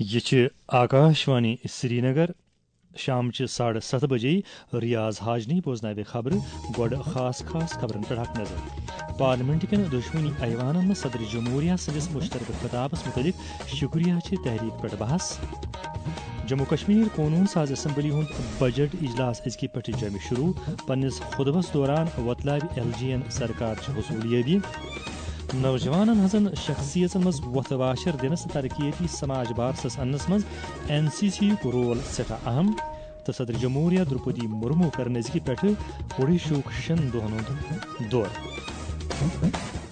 یہ آکاشوانی سری نگر شام 7:30 بجے ریاض حاجنی بوزنائے خبر گوڈ خاص خبرن پہ اخ نظر پارلیمنٹ کن دشمنی ایوانن میں صدر جمہوریہ سندس مشترکہ خطابس متعلق شکریہ تحریک پہ بحث جموں کشمیر قونون ساز اسمبلی ہند بجٹ اجلاس ازکہ پہ جمع شروع پنس خطبس دوران وتلاب ایل جی این سرکار حصولیابی نوجوانن ہزن شخصیت مز وتھ واشر دنس ترقیتی سماج بارسس انس مز این سی سی رول سٹھا اہم تو صدر جمہوریہ درپدی مرمو کر نزکہ پہ اوڈیشوک 6 دہن ہند دور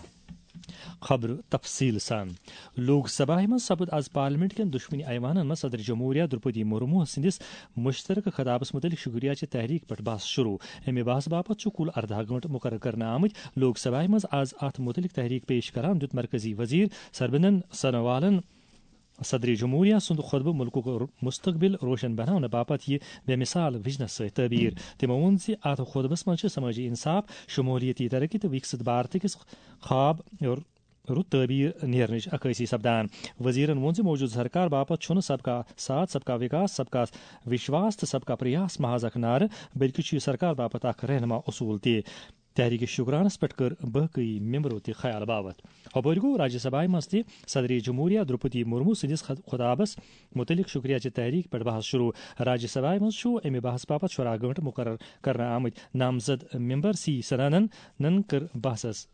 خبر تفصیل سان لوک سبھا مز سپد آز پارلیمنٹ کن دشمنی ایوانن مز صدر جمہوریہ درپدی مرمو سندس مشترکہ خطابس متعلق شکریہ تحریک پہ بحث شروع امہ بحث باپت کل 14 گھنٹہ مقرر کرنے آمت لوک سبھا مز آز ات متعلق تحریک پیش کران دیت مرکزی وزیر سربنن سنوالن صدر جمہوریہ سند خطبہ ملک مستقبل روشن بنانے باپت یہ بے مثال وجنس ست تعبیر تمو وون ات خطبس مز سماجی انصاف شمولیتی ترقی تو وکست بھارت کس خواب اور رت تعبیر نیرنچ عکاسی سپدان وزیرن وون موجود سرکار باپت چھن سب کا ساتھ سب کا وکاس سب کا وشواس تو سب کا پریاس محاذ اخ نعرہ بلکہ سرکار باپت اخ رہنما اصول تہ تحریک شکرانس پہ کر باقی ممبرو تہ خیال باوت ہپور گو راجیہ سبھا مز تہ صدر جمہوریہ درپدی مرمو سندس خطابس متعلق شکریہ تحریک پہ بحث شروع راجیہ سبھا مز امہ بحث باپت 14 گھنٹہ مقرر کرنے آمت نامزد ممبر سی سرانن کر بحثس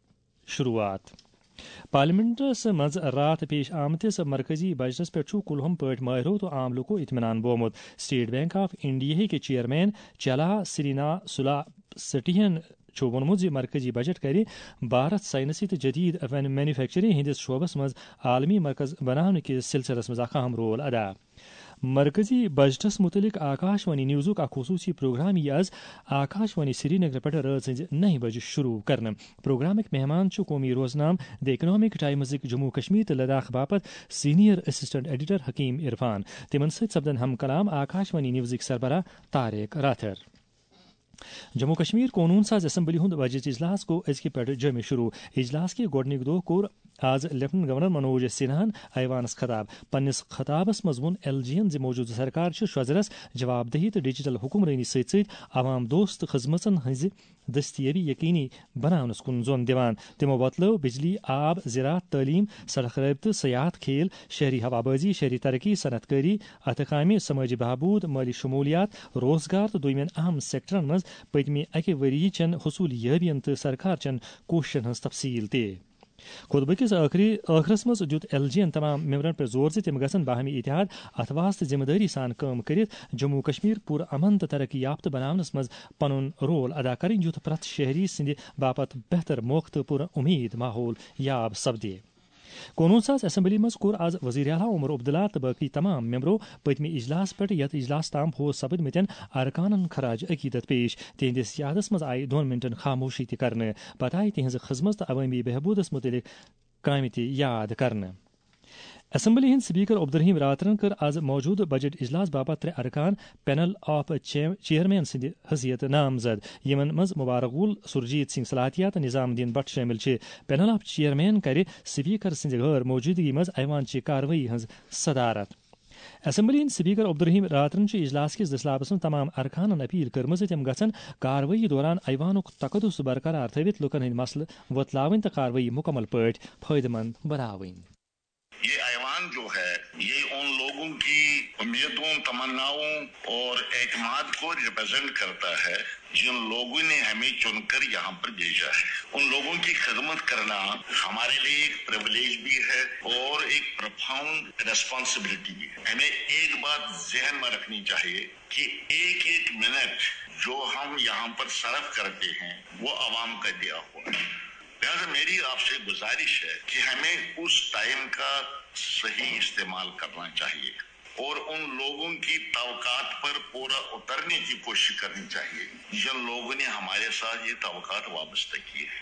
شروعات پارلیمنٹس مز رات پیش آمتس مرکزی بجٹس پہ کلہم پٹ ماہرو تو عام لوکو اطمینان بومت سٹیٹ بینک آف انڈیا کے چیئرمین چلا سرینا سلا سٹین وونمت مرکزی بجٹ کر بھارت سائنسی تو جدید مینوفیکچرنگ ہندس شعبس مز عالمی مرکز بنانے کس سلسلس مز اہم رول ادا مرکزی بجٹس متعلق آکاشوانی نیوزک اخ خصوصی پروگرام یہ آز آکاشوانی سری نگر پہ رات 9 بجے شروع کرنا پروگرامک مہمان قومی روزنام دی اکنامک ٹائمزک جموں کشمیر تو لداخ باپت سینئر اسسٹنٹ ایڈیٹر حکیم عرفان تمن سپدن ہم کلام آکاشوانی نیوزک سربراہ طارق راتھر جموں کشمیر قونون ساز اسمبلی ہند بجٹ اجلاس گو ازکہ پہ جمع شروع اجلاس کے گوڈنک دہ کور آز لیفٹنٹ گورنر منوج سنہاہن ایوانس خطاب پنس خطابس مز وون ایل جی این موجودہ سرکار شوزرس جواب دہی تو ڈیجیٹل حکمرانی ست عوام دوست خدمتن ہز دستیابی یقینی بنانس کن زون دیوان تمو بتلو بجلی آب زراعت تعلیم سڑک رابطہ سیاحت کھیل شہری ہوا بازی شہری ترقی صنعت کاری اتھ کامہ سماجی بہبود مالی شمولیات روزگار تو دویمین اہم سیکٹرن مز پتمہ اکہ وری چن حصولیابین تو سرکار چن کوششن ہز تفصیل تہ خطبہ کس آخرس مز دیت ایل جی این تمام ممبرن پہ زور تم گھن باہمی اتحاد اتواس تو ذمہ داری سان کام کرت جموں کشمیر پور امن تو ترقی یافتہ بناونس مز پن رول ادا کریں یت پرت شہری سند باپت بہتر موقع تو پور امید ماحول یاب سپدے قونون ساز اسمبلی مز کور آز وزیر اعلیٰ عمر عبداللہ تو باقی تمام ممبرو پتمہ اجلاس پہ یت اجلاس تام فوز سپدمتین ارکانن خراج عقیدت پیش تہندس یادس مز آئی 2 منٹن خاموشی تہ کرنے پتہ آئی تہذ خدمت تو عوامی بہبودس متعلق کامہ تہ یاد کرنے اسمبلی ہند سپیکر عبدالرحیم راترن کر آز موجود بجٹ اجلاس باپت 3 ارکان پینل آف چیئرمین سند حیثیت نامزد یمن مز مبارک گل سرجیت سنگھ صلاحیت نظام الدین بٹ شامل پینل آف چیئرمین کر سپیکر سند غیر موجودگی مز ایوان چہ کاروٲیی ہز صدارت اسمبلی ہند سپیکر عبدالرحیم راترن اجلاس کس دسلابس من تمام ارکانن اپیل کرمز تم گھن کاروٲیی دوران ایوانک تقدس برقرار تھوت لکن ہند مسلہ وتلاون تو کاروٲیی مکمل پٲٹھۍ فائدہ مند بناوٕنۍ یہ ایوان جو ہے یہ ان لوگوں کی امیدوں تمناؤں اور اعتماد کو ریپرزینٹ کرتا ہے جن لوگوں نے ہمیں چن کر یہاں پر بھیجا ہے ان لوگوں کی خدمت کرنا ہمارے لیے ایک پریولیج بھی ہے اور ایک پروفاؤنڈ ریسپانسبلٹی بھی ہے ہمیں ایک بات ذہن میں رکھنی چاہیے کہ ایک منٹ جو ہم یہاں پر صرف کرتے ہیں وہ عوام کا دیا ہوا ہے لہٰذا میری آپ سے گزارش ہے کہ ہمیں اس ٹائم کا صحیح استعمال کرنا چاہیے اور ان لوگوں کی توقعات پر پورا اترنے کی کوشش کرنی چاہیے جن لوگوں نے ہمارے ساتھ یہ توقعات وابستہ کیے ہیں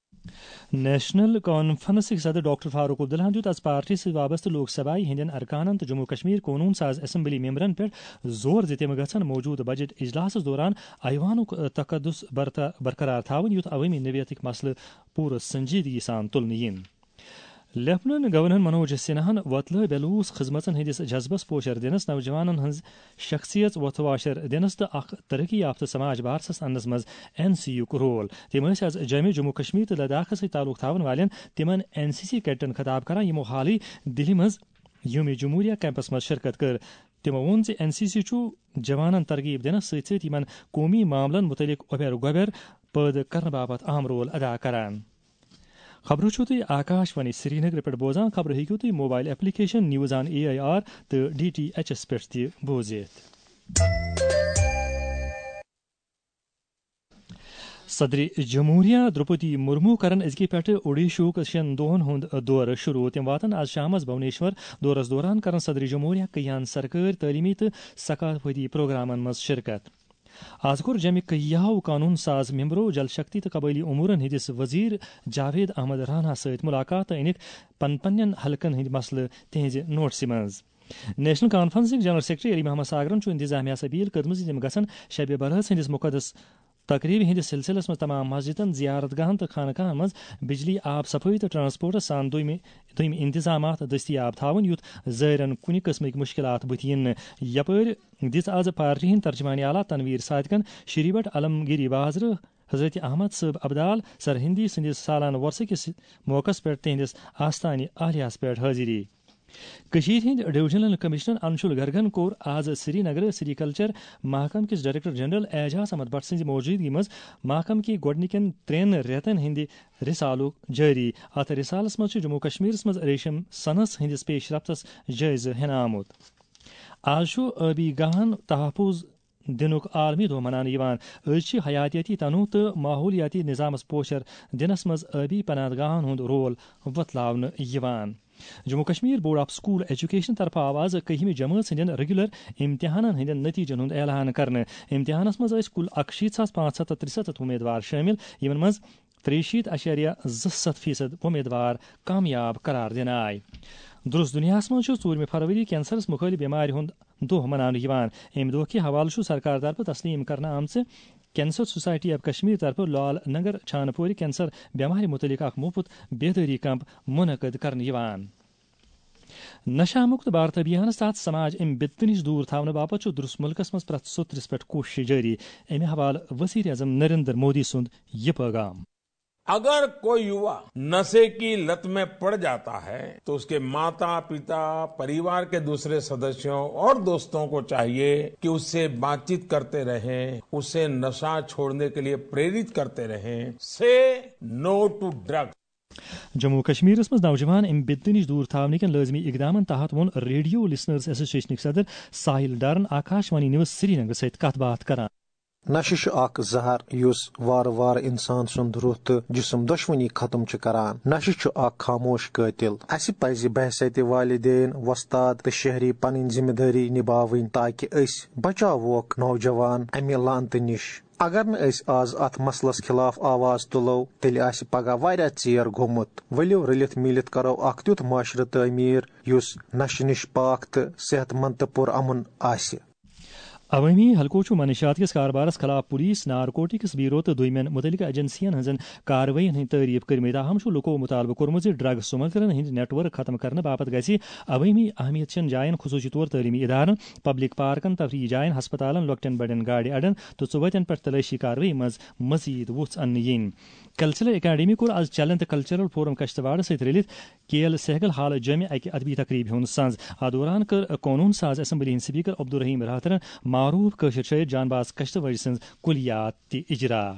نیشنل کانفرنس صدر ڈاکٹر فاروق عبداللہ دیت آز پارٹی ست وابستہ لوک سبھائی ہندین ارکانن تو جموں کشمیر قونون ساز اسمبلی ممبرن پہ زور تم گھن موجود بجٹ اجلاس دوران ایوانک تقدس برقرار تھون یت عوامی نوعیتک مسلہ پور سنجیدگی سان تلنہ ین لیفٹننٹ گورنر منوج سنہاہن وۄتلٲو بیلوٗس خدمتن ہندس جذبس پوشر دِنس نوجوانن ہنز شخصیت وۄتھ واشر دِنس تہٕ اکھ ترقی یافتہ سماج بارسس اننس منٛز NC یُک رول. تِم ٲسۍ آز جموں کشمیر تہٕ لداخس سۭتۍ تعلق تھاون والٮ۪ن تِمن NCC کیڈٹن خطاب کران یِمو حالٕے دِلہِ منٛز یوم جمہوریہ کیمپس منٛز شرکت کٔر. تِمو ووٚن زِ NCC چھُ جوانن ترغیب دِنس سۭتۍ سۭتۍ یِمن قومی معاملن متعلق اوبر گوبر پٲدٕ کرنہٕ باپتھ اہم رول ادا کران. خبرو چھُو تُہۍ آکاش وانی سری نگر پٮ۪ٹھ بوزان. خبرٕ ہیٚکِو تُہۍ mobile application news on AIR تہٕ DTHS پٮ۪ٹھ تہِ بوٗزِتھ. صدر جمہوریہ دروپدی مرمو کرن أزکہِ پٮ۪ٹھٕ اوڈیشہُک 6 دۄہن ہُنٛد دورٕ شروع. تِم واتن آز شامس بھونیشور. دورس دوران کرن صدر جمہوریہ کیٚیاہن سرکٲرۍ تعلیمی تہٕ ثقافتی پروگرامن منٛز شرکت. آز کوٚر جمہِ کیٚیاہو قانون ساز ممبرو جل شکتی تہٕ قبٲیلی امورن ہندس وزیر جاوید احمد رانا سۭتۍ ملاقات تہٕ أنِکھ پننٮ۪ن حلقن ہٕنٛدۍ مسلہٕ تِہنٛزِ نوٹسہِ منٛز. نیشنل کانفرنسٕکۍ جنرل سیکرٹری علی محمد ساگرن چھُ انتظامیہس اپیل کٔرمٕژ زِ تِم گژھن شبِ برہس ہندس مقدس تقریبہِ ہندس سلسلس منٛز تمام مسجدن زیارت گاہن تہٕ خانقاہن منٛز بجلی آب صفٲیی تہٕ ٹرانسپورٹس سان دوٚیمہِ انتظامات دٔستیاب تھاوٕنۍ یُتھ زٲیرن کُنہِ قٕسمٕکۍ مُشکلات بٕتھِ یِن نہٕ. یپٲرۍ دِژ آز پارٹی ہٕنٛدۍ ترجمان اعلیٰ تنویر صادقن شری بٹ علمگیری بازرٕ حضرت احمد صٲب ابدال سرہندی سٕنٛدِس سالانہٕ وۄرثہٕ کِس موقعس پٮ۪ٹھ تِہنٛدِس آستانہِ عالیہس پٮ۪ٹھ حٲضری. کٔشیٖرِ ہٕنٛدۍ ڈویژنل کمشنر انشول گرگن کوٚر آز سری نگر سیریکلچر محکمہٕ کِس ڈائریکٹر جنرل اعجاز احمد بٹ سٕنٛزِ موجوٗدگی منٛز محکمہٕ کہِ گۄڈنِکٮ۪ن 3 رٮ۪تن ہٕنٛدِ رسالُک جٲری. اتھ رسالس منٛز چھُ جموں کشمیرس منٛز ریشم صنعتس ہٕنٛدِس پیش رفتس جٲیزٕ ہٮ۪نہٕ آمُت. آز چھُ ٲبی گاہن تحفظ دِنُک عالمی دۄہ مناونہٕ یِوان. أزۍ چھِ حیاتیٲتی تنوع تہٕ ماحولیاتی نظامس پوچھر دِنس منٛز ٲبی پناہ گاہن ہُنٛد رول وۄتلاونہٕ یِوان. Jammu Kashmir Board of School Education طرفہٕ آو آز 11ہمہِ جمٲژ ہٕنٛدٮ۪ن ریگولر امتحانن ہٕنٛدٮ۪ن نٔتیٖجن ہُنٛد اعلان کرنہٕ. امتحانس منٛز ٲسۍ کُل 61,563 امیدوار شٲمِل، یِمن منٛز 63.27% امیدوار کامیاب قرار دِنہٕ آیہِ. درست دُنیاہس منٛز چھُ 4 فروری کینسرس مُخٲلِف بٮ۪مارِ ہُنٛد دۄہ مناونہٕ یِوان. اَمہِ دۄہ کہِ حوالہٕ چھُ سرکار طرفہٕ تسلیٖم کرنہٕ آمژٕ کینسر سوسائٹی آف کشمیر طرفہٕ لال نگر چھانہٕ پورِ کینسر بٮ۪مارِ متعلق اکھ مُفت بیدٲری کیمپ منعقد کرنہٕ یِوان. نشہ مُکت بھارت ابھیانس تحت سماج امہِ بدتہٕ نِش دوٗر تھاونہٕ باپتھ چھُ درست مُلکس منٛز پرٛٮ۪تھ سوٚترِس پٮ۪ٹھ کوٗشش جٲری. امہِ حوالہٕ وزیر اعظم نریندر مودی سُنٛد یہِ پیغام: اگر کوئی یوا نشے کی لت میں پڑ جاتا ہے تو اس کے ماتا پتا پریوار کے دوسرے سدسیوں اور دوستوں کو چاہیے کہ اس سے بات چیت کرتے رہیں، اسے نشہ چھوڑنے کے لیے پریرت کرتے رہیں. Say no to drug. Jammu کشمیرس منٛز نوجوان امہِ بدتہٕ نِش دوٗر تھاونٕکٮ۪ن لٲزمی اقدامن تحت ووٚن ریڈیو لسنرز ایسوسیشنٕکۍ صدر ساحل ڈارن Akashvani news Srinagar سۭتۍ کتھ باتھ کران. نشہ چھُ اکھ زہر یُس وارٕ وارٕ انسان سُنٛد روح تہٕ جسم دۄشوٕنی ختم چھُ کران. نشہ چھُ اکھ خاموش قٲتل. اسہِ پزِ بحثیت والدین، وۄستاد تہٕ شہری پنٕنۍ ذمہٕ دٲری نباوٕنۍ تاکہ أسۍ بچاووکھ نوجوان امہِ لعنتہٕ نِش. اگر نہٕ أسۍ آز اتھ مسلس خلاف آواز تُلو تیٚلہِ آسہِ پگاہ واریاہ ژیر گوٚمُت. ؤلِو رٔلِتھ میٖلِتھ کرو اکھ تیُتھ معاشرٕ تعمیٖر یُس نشہٕ نِش پاک تہٕ صحت مند تہٕ پُرامن آسہِ. عوٲمی حلقو چھُ منشیات کِس کاربارس خلاف پولیس، نارکوٹکس بیورو تہٕ دوٚیمٮ۪ن مُتعلقہٕ ایجنسین ہٕنٛزن کاروٲیین ہٕنٛدۍ تعریف کٔرمٕتۍ. تاہم چھُ لُکو مُطالبہٕ کوٚرمُت زِ ڈرگ سمگلرن ہٕنٛدۍ نیٹ ورک ختم کرنہٕ باپتھ گژھِ عوٲمی اہمیت چٮ۪ن جاین، خصوٗصی طور تعلیمی ادارن، پبلک پارکن، تفریحی جاین، ہسپتالن، لۄکٹٮ۪ن بڑٮ۪ن گاڑِ اڈن تہٕ ژُوتٮ۪ن پٮ۪ٹھ تلٲشی کاروٲیی منٛز مزید وُژھ اننہٕ یِنۍ. کلچرل اکیڈمی کوٚر آز چلن تہٕ کلچرل فورم کشتواڑس سۭتۍ رٔلِتھ کیل سہگل حال جامع اکہِ ادبی تقریٖبہِ ہُنٛد سنٛز. اتھ دوران کٔر قونوٗن ساز اسمبلی ہٕنٛدۍ سپیکر عبدالرحیم راتھرن معروٗف کٲشِر شٲعر جان باز کشتوٲڑی سٕنٛز کُلیات تہِ اجرا.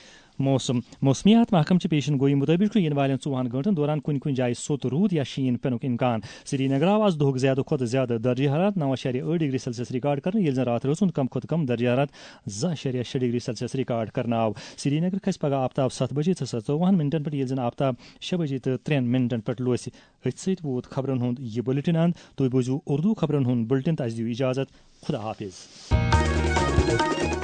موسمیات محکمچہِ پیشن گوئی مطٲبق چھُ یِنہٕ والٮ۪ن 24 گٲنٛٹن دوران کُنہِ کُنہِ جایہِ سوٚت روٗد یا شیٖن پینُک اِمکان. سری نگر آو آز دۄہُک زیادٕ کھۄتہٕ زیادٕ درجہٕ حرارت 9.8 ڈگری سیلسیس رِکارڈ کرنہٕ، ییٚلہِ زن راتھ رٲژ ہُنٛد کم کھۄتہٕ کم درجہٕ حرارت 2.6 ڈگری سیلسیس رِکارڈ کرنہٕ آو. سری نگر کھسہِ پگہہ آفتاب 7 بجے تہٕ 24 پٮ۪ٹھ، ییٚلہِ زن آفتاب 6 بجے تہٕ 3 پٮ۪ٹھ لوسہِ. أتھۍ سۭتۍ ووت خبرن ہُنٛد یہِ بُلٹن انٛد. تُہۍ بوٗزِو اردو خبرن ہُنٛد بُلٹن تہٕ اَسہِ دِیِو اِجازت. خدا حافظ.